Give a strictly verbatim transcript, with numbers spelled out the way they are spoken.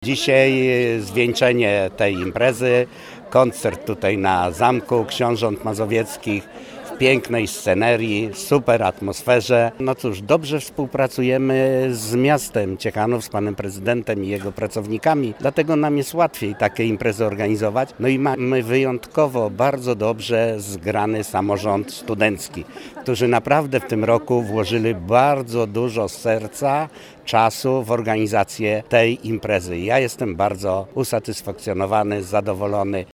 Dzisiaj zwieńczenie tej imprezy, koncert tutaj na Zamku Książąt Mazowieckich w pięknej scenerii, super atmosferze. No cóż, dobrze współpracujemy z miastem Ciechanów, z panem prezydentem i jego pracownikami, dlatego nam jest łatwiej takie imprezy organizować. No i mamy wyjątkowo bardzo dobrze zgrany samorząd studencki, którzy naprawdę w tym roku włożyli bardzo dużo serca, czasu w organizację tej imprezy. Ja jestem bardzo usatysfakcjonowany, zadowolony.